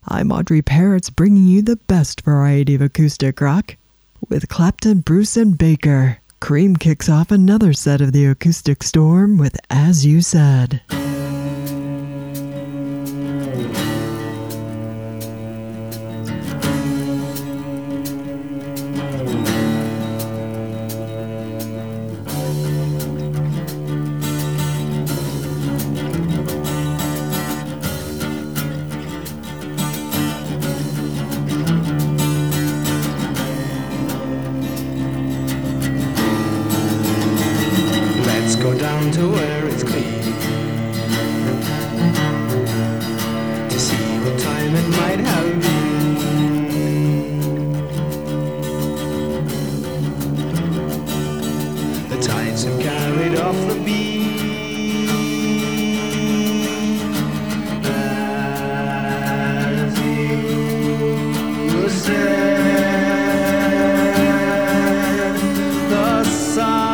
I'm Audrey Parrots, bringing you the best variety of acoustic rock. With Clapton, Bruce, and Baker, Cream kicks off another set of the Acoustic Storm with As You Said. Go down to where it's clean to see what time it might have been. The tides have carried off the beach. As you said, the sun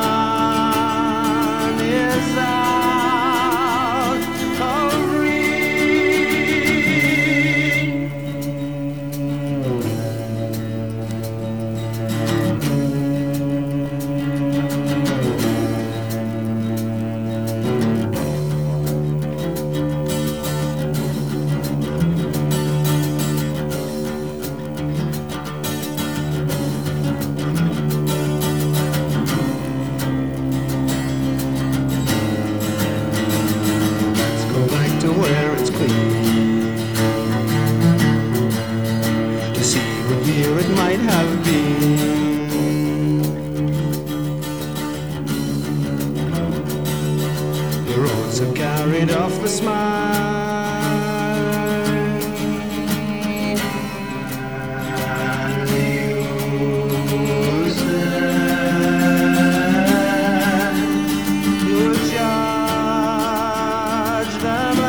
where it's clean to see what year it might have been. The roads have carried off the smile. You judge them.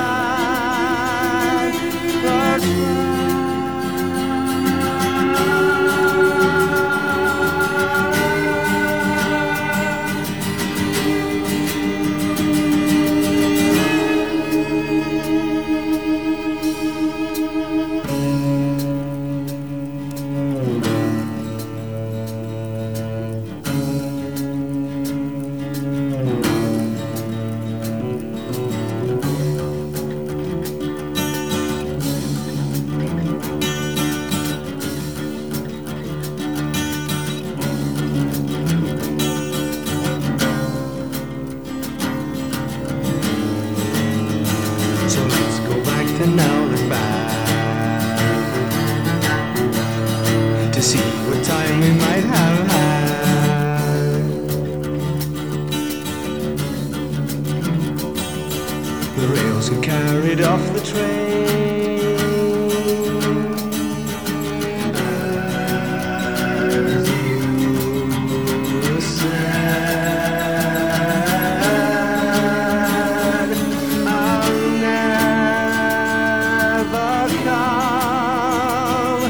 So let's go back to now and back to see what time we might have had. The rails have carried off the train. As you said, I'll never come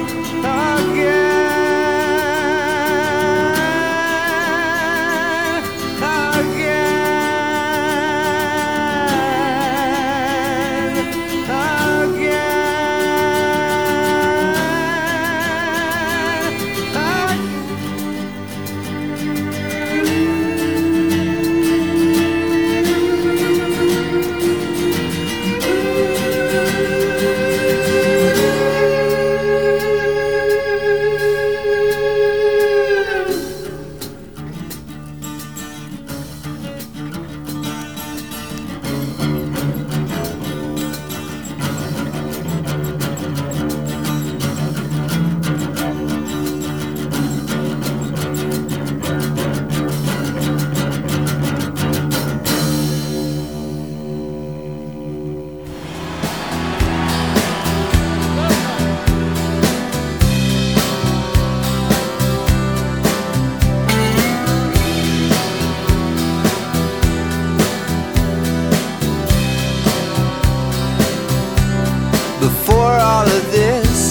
again, Before all of this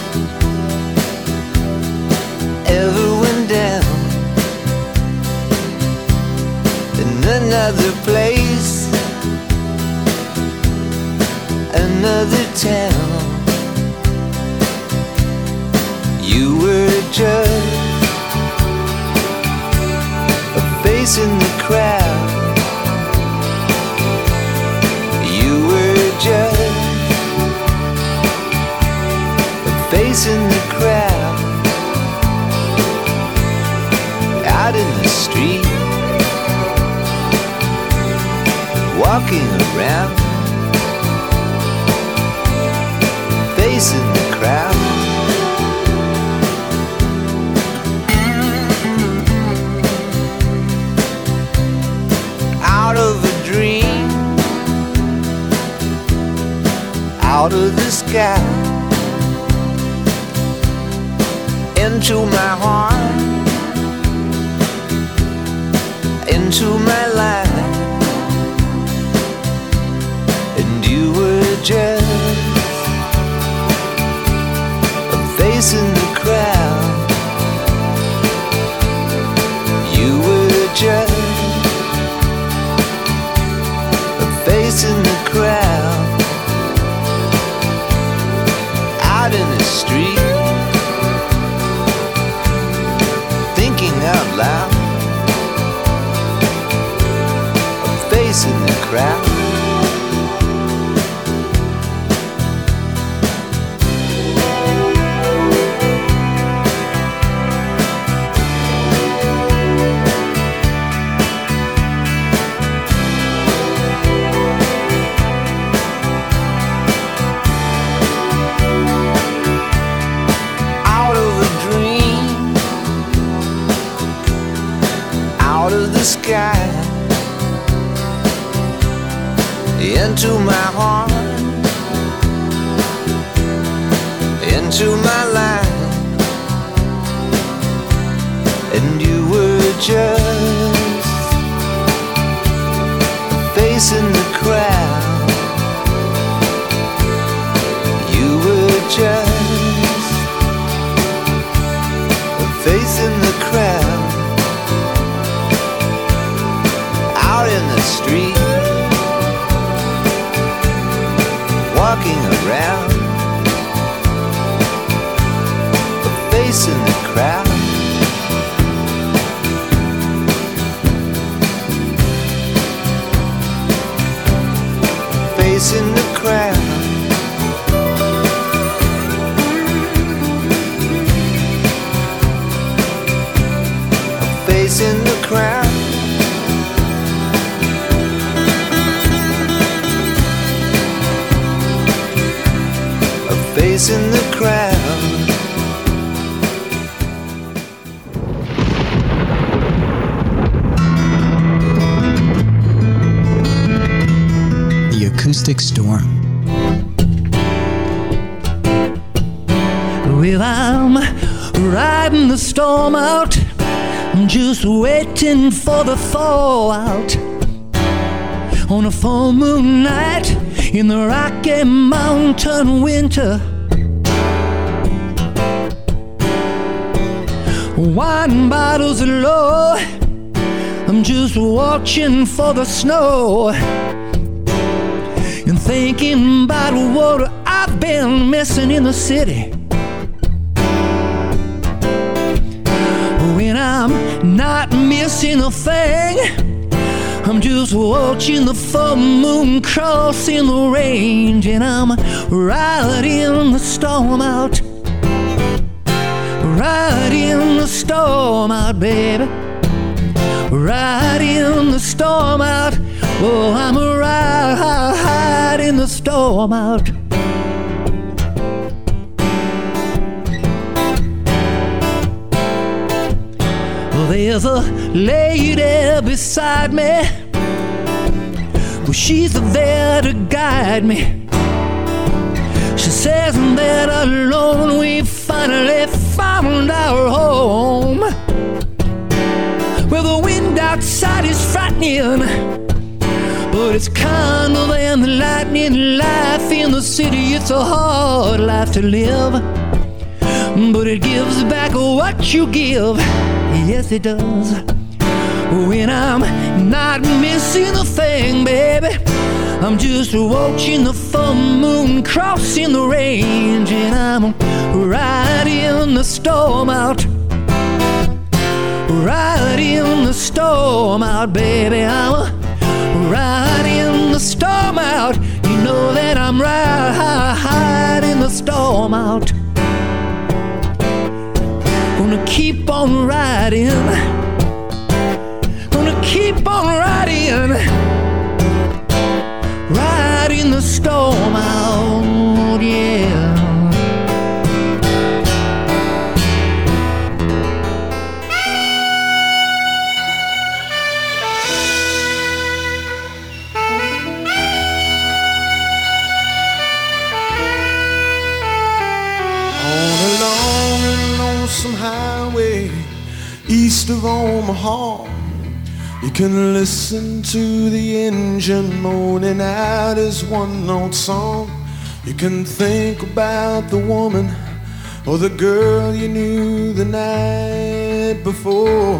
ever went down, in another place, another town, facing the crowd out in the street, walking around, facing the crowd. Out of a dream, out of the sky, into my heart, into my life. And you were just a face in the crowd. You were just a face in the crowd, out in the street, thinking out loud, a face in the crowd. Sky, into my heart, into my life. And you were just a face in the crowd. You were just a face in the crowd, out in the street, walking around, a face in the crowd. Face in the crowd. A face in the crowd. Face in the crowd. The Acoustic Storm. Well, I'm riding the storm out, I'm just waiting for the fallout. On a full moon night in the Rocky Mountain winter, wine bottles are low, I'm just watching for the snow and thinking about what I've been missing in the city. When I'm not missing a thing, I'm just watching the full moon crossing the range, and I'm riding the storm out, riding the storm out, baby, riding the storm out. Oh, I'm riding the storm out. There's a lady beside me, well, she's there to guide me. She says that alone we finally found our home. Well, the wind outside is frightening, but it's kinder than the lightning. Life in the city, it's a hard life to live, but it gives back what you give. Yes, it does. When I'm not missing a thing, baby, I'm just watching the full moon crossing the range, and I'm riding the storm out, riding the storm out, baby. I'm riding the storm out. You know that I'm riding the storm out. keep on riding. Gonna keep on riding. Riding the storm out, yeah. Some highway east of Omaha, you can listen to the engine moaning out his one-note song. You can think about the woman or the girl you knew the night before.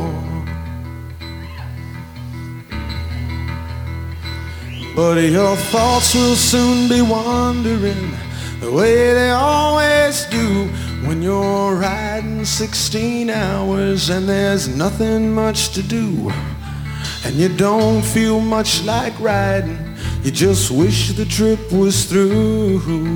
But your thoughts will soon be wandering the way they always do when you're riding 16 hours and there's nothing much to do, and you don't feel much like riding, you just wish the trip was through.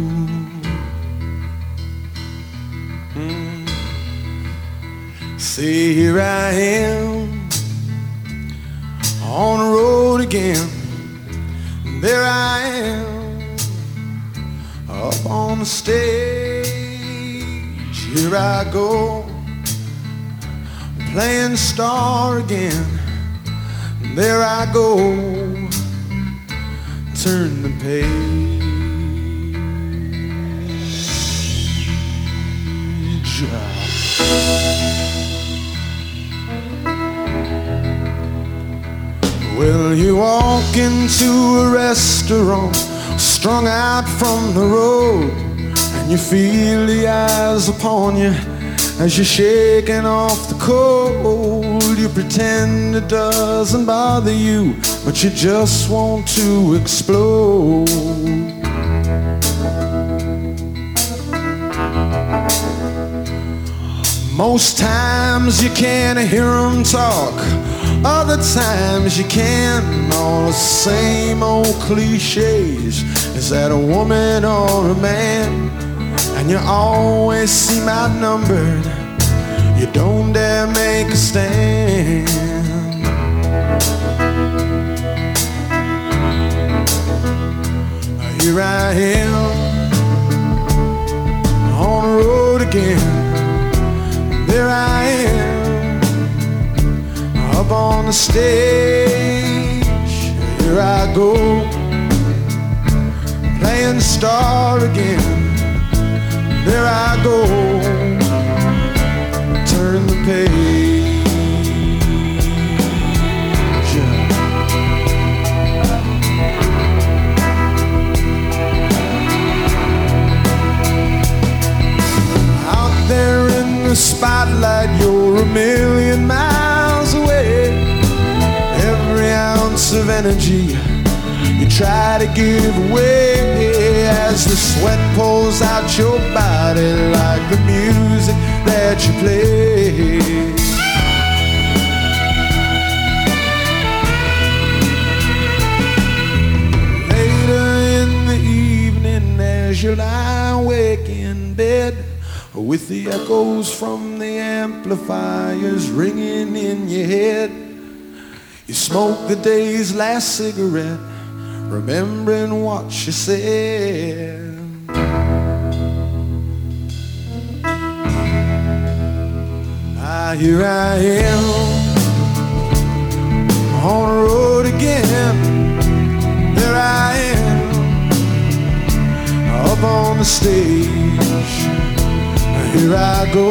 See, here I am on the road again. There I am up on the stage. Here I go, playing star again. There I go, turn the page. Well, you walk into a restaurant, strung out from the road, and you feel the eyes upon you as you're shaking off the cold. You pretend it doesn't bother you, but you just want to explode. Most times you can't hear them talk, other times you can. All the same old cliches. Is that a woman or a man? And you always seem outnumbered. You don't dare make a stand. Here I am on the road again. There I am up on the stage. Here I go, playing star again. There I go, turn the page. Out there in the spotlight, you're a million miles away. Every ounce of energy you try to give away as the sweat pulls out your body like the music that you play. Later in the evening as you lie awake in bed, with the echoes from the amplifiers ringing in your head, you smoke the day's last cigarette, remembering what you said. Here I am on the road again. There I am up on the stage. Here I go,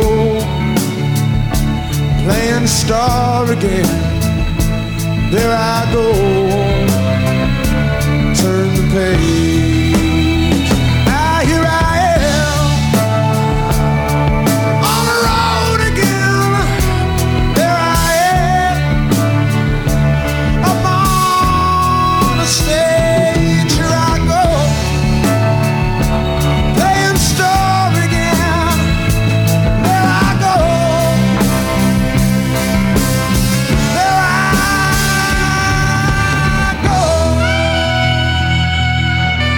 playing star again. There I go, turn the page. Here I am on the road again. There I am up on the stage. Here I go, playing star again. There I go, there I go.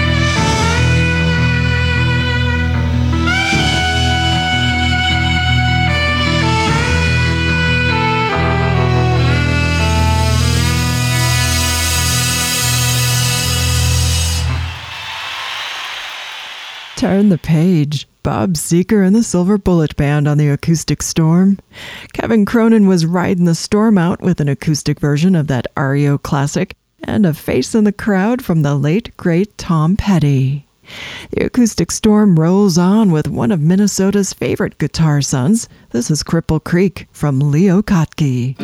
Turn the page. Bob Seeker and the Silver Bullet Band on the Acoustic Storm. Kevin Cronin was riding the storm out with an acoustic version of that REO classic, and a face in the crowd from the late, great Tom Petty. The Acoustic Storm rolls on with one of Minnesota's favorite guitar sons. This is Cripple Creek from Leo Kottke.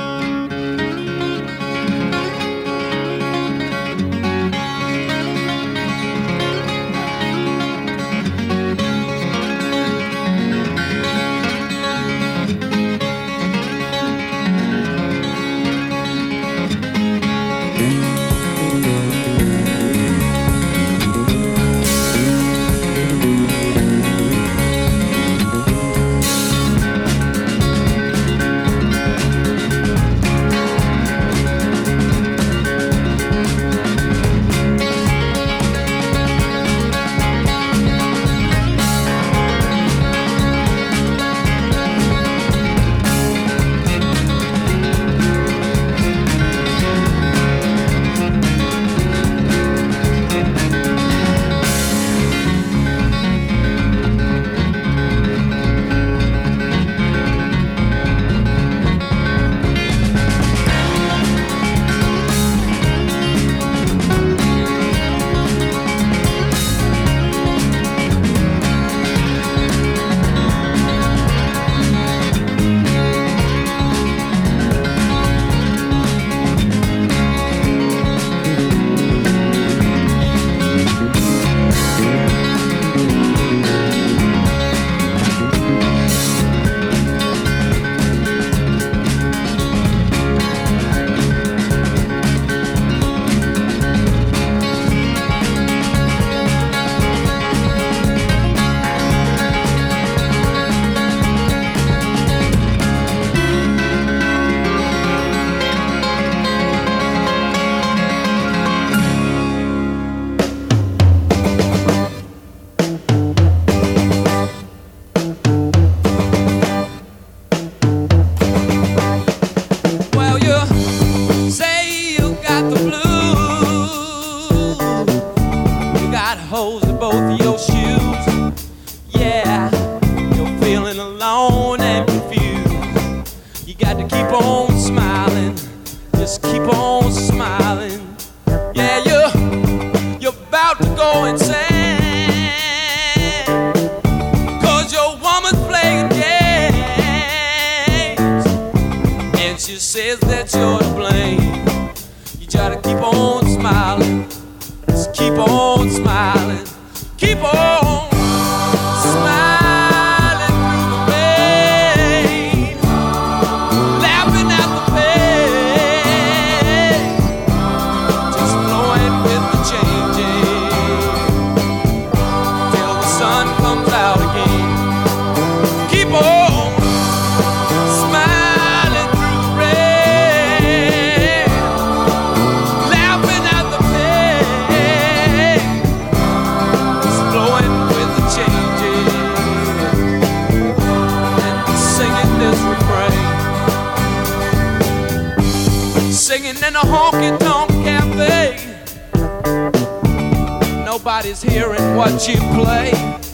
Nobody's hearing what you play.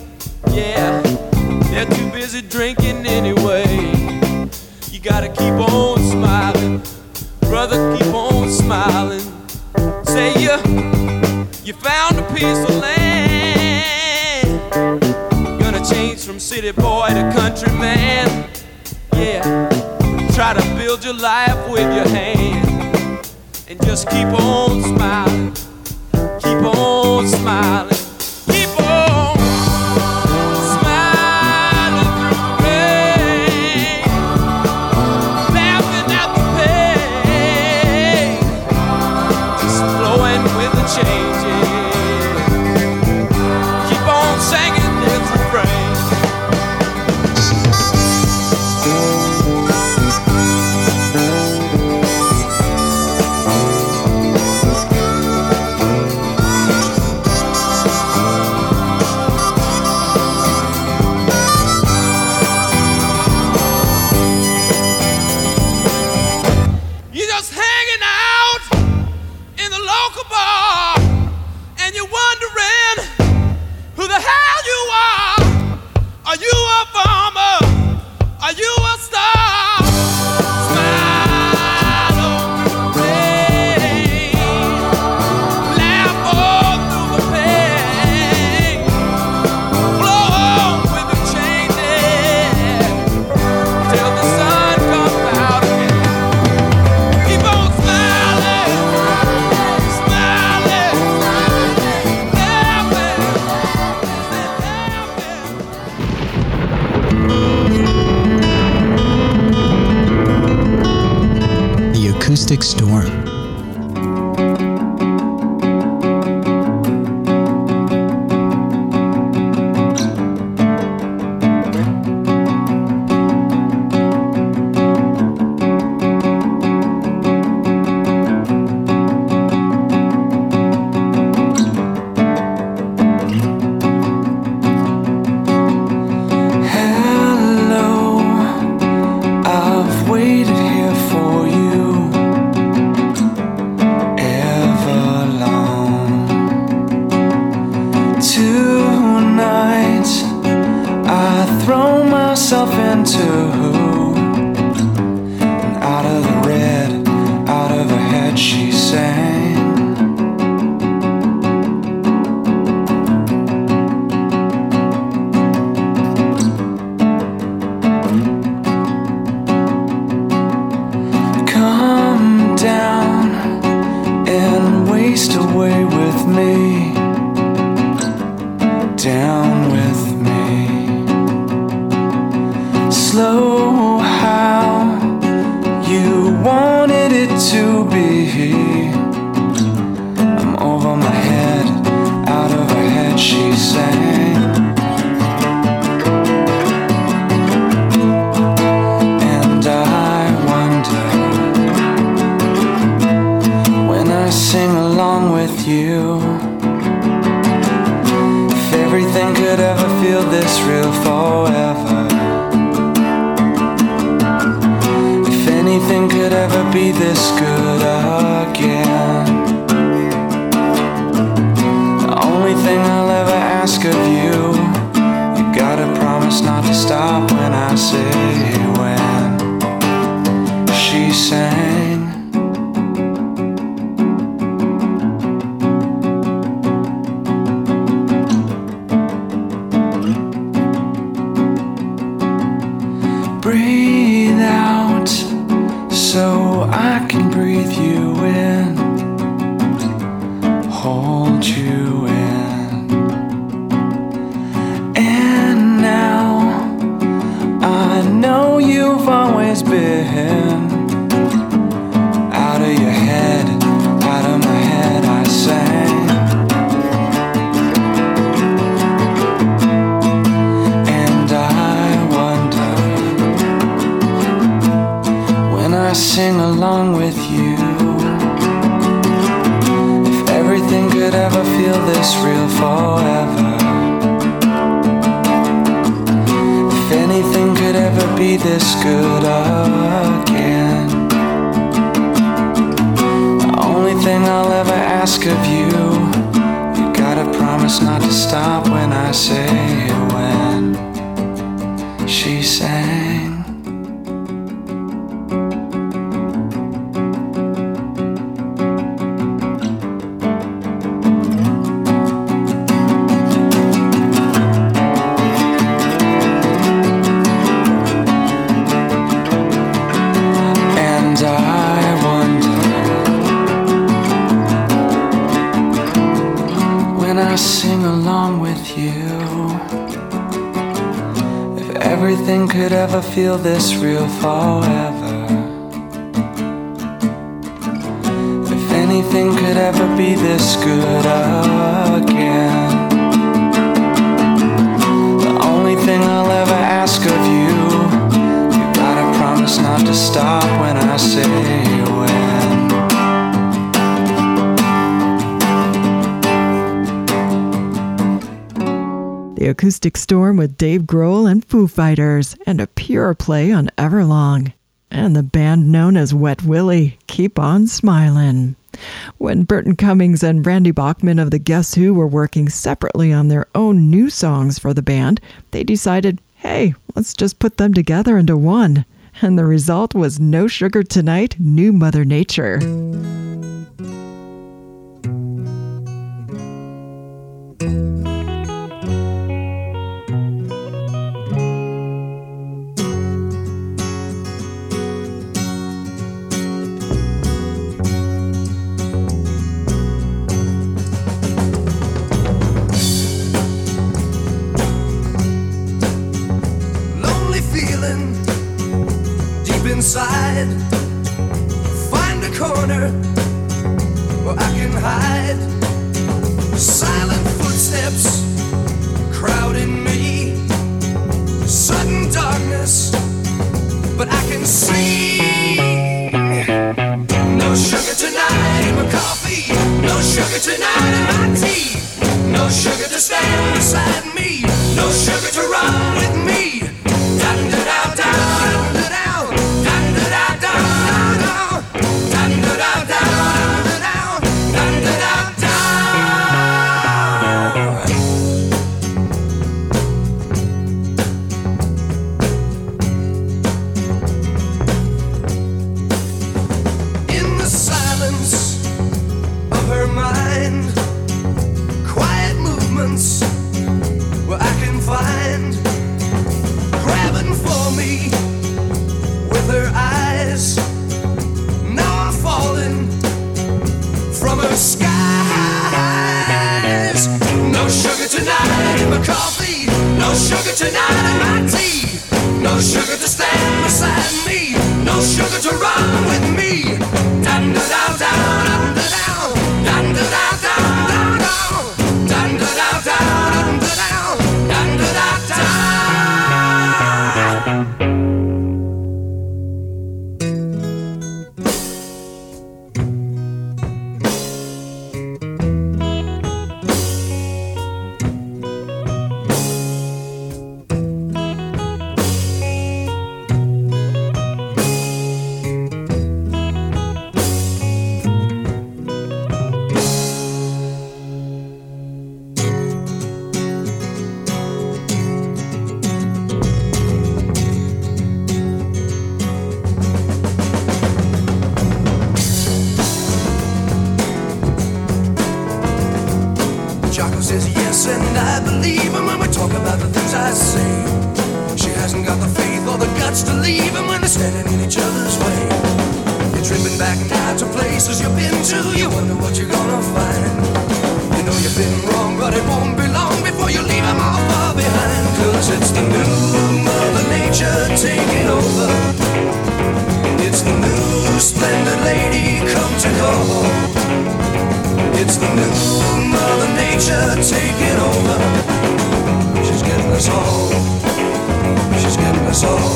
Yeah, they're too busy drinking anyway. You gotta keep on smiling, brother, keep on smiling. Say you found a piece of land. Gonna change from city boy to country man. Yeah, try to build your life with your hand. And just keep on smiling. Keep on smiling. Keep on smiling through the rain, laughing at the pain, just flowing with the changes. Keep on singing this refrain. Acoustic Storm. Feel this real forever. If anything could ever be this good again, the only thing I'll ever ask of you, you gotta promise not to stop when I say when. The Acoustic Storm with Dave Grohl and Foo Fighters, and a pure play on Everlong. And the band known as Wet Willie, Keep On Smilin'. When Burton Cummings and Randy Bachman of the Guess Who were working separately on their own new songs for the band, they decided, hey, let's just put them together into one. And the result was No Sugar Tonight, New Mother Nature. Inside, find a chord somewhere where I can hide. Silent footsteps crowding me, sudden darkness, but I can see. No sugar tonight in my coffee, no sugar tonight in my tea, no sugar to stand beside me, no sugar to run with me. In the silence of her mind, quiet movements where I can find, grabbing for me with her eyes. Now I'm falling from her skies. No sugar tonight in my coffee, no sugar tonight in my tea, no sugar to stand beside me, no sugar to run with me. Dun da da da dun da down, dun da da da dun down, dun da da da dun da down, dun da da da. Jocko says yes, and I believe him when we talk about the things I say. She hasn't got the faith or the guts to leave him when they're standing in each other's way. You're tripping back now to places you've been to, you wonder what you're gonna find. You know you've been wrong, but it won't be long before you leave him all far behind. Cause it's the new Mother Nature taking over. It's the new splendid lady come to go. It's the new Mother Nature taking over. She's getting us all. She's getting us all.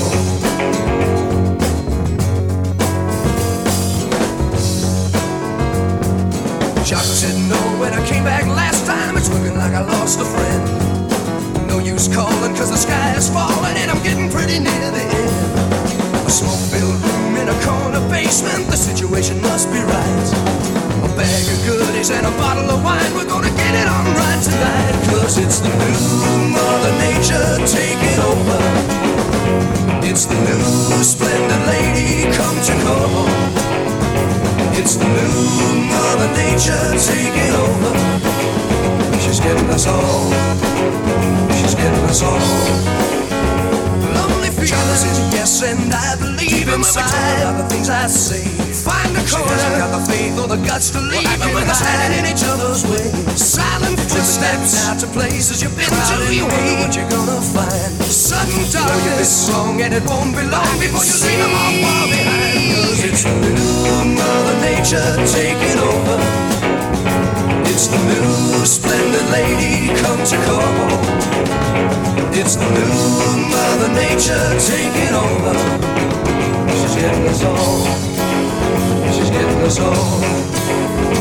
Jocko said no when I came back last time. It's looking like I lost a friend. No use calling cause the sky is falling and I'm getting pretty near the end. A smoke-filled room in a corner basement. The situation must be right. A bag of goodies and a bottle of wine. We're gonna get it on right tonight. Cause it's the new Mother Nature taking over. It's the new splendid lady come to call. It's the new Mother Nature taking over. She's getting us all. She's getting us all. Lonely feeling says yes, and I believe inside of the things I say. Find the corner. She hasn't got the faith or the guts to leave him when they're standing in each other's way. Silent footsteps out to places you've been to. You wonder what you're gonna find. Sudden darkness, wrong, and it won't be long before you leave them all far behind. Cause it's the new Mother Nature taking over. It's the new splendid lady come to call. It's the new Mother Nature taking over. She's getting us all. She's getting us all.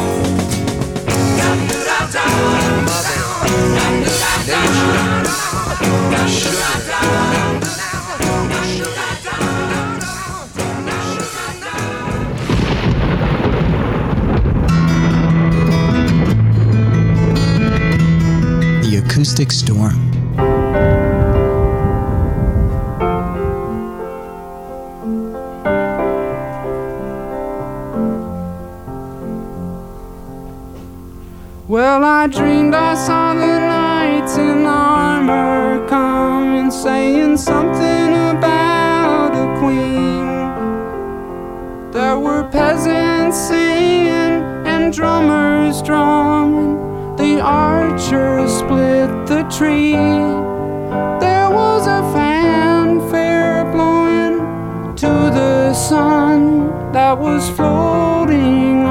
The Acoustic Storm. Well, I dreamed I saw the knights in armor coming, saying something about a queen. There were peasants singing and drummers drumming. The archers split the tree. There was a fanfare blowing to the sun that was floating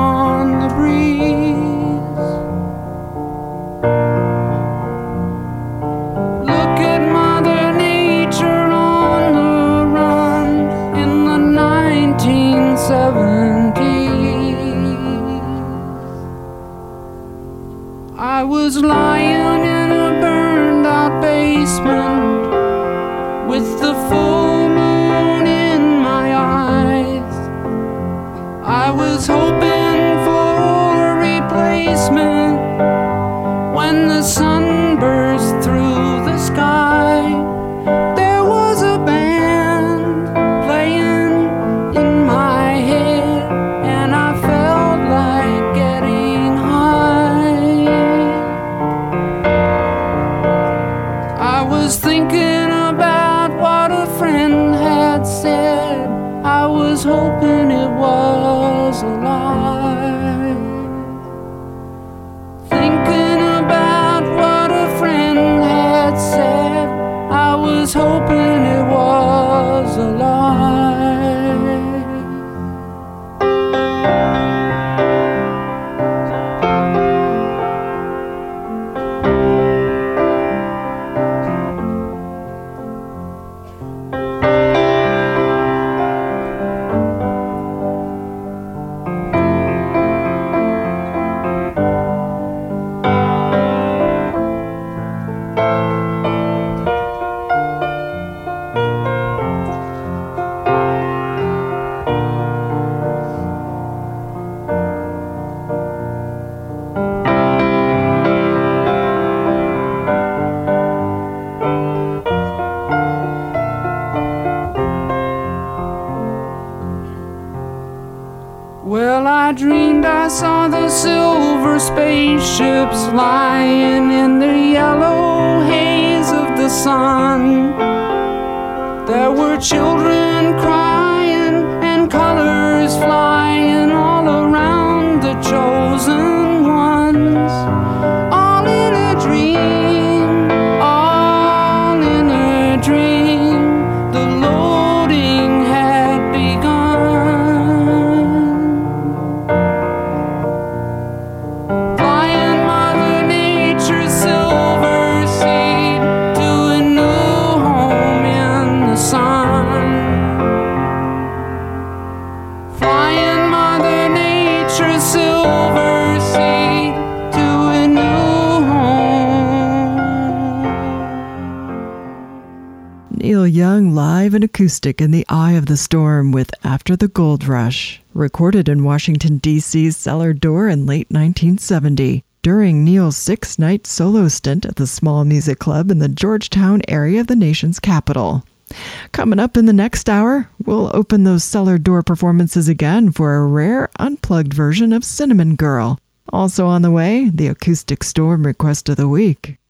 was hoping it was a lie. Well, I dreamed I saw the silver spaceships lying in the yellow haze of the sun. There were children crying and colors flying all around the chosen ones. All in a dream, all in a dream. The loading had begun. Neil Young live and acoustic in the eye of the storm with After the Gold Rush, recorded in Washington, D.C.'s Cellar Door in late 1970, during Neil's 6-night solo stint at the Small Music Club in the Georgetown area of the nation's capital. Coming up in the next hour, we'll open those Cellar Door performances again for a rare unplugged version of Cinnamon Girl. Also on the way, the Acoustic Storm Request of the Week.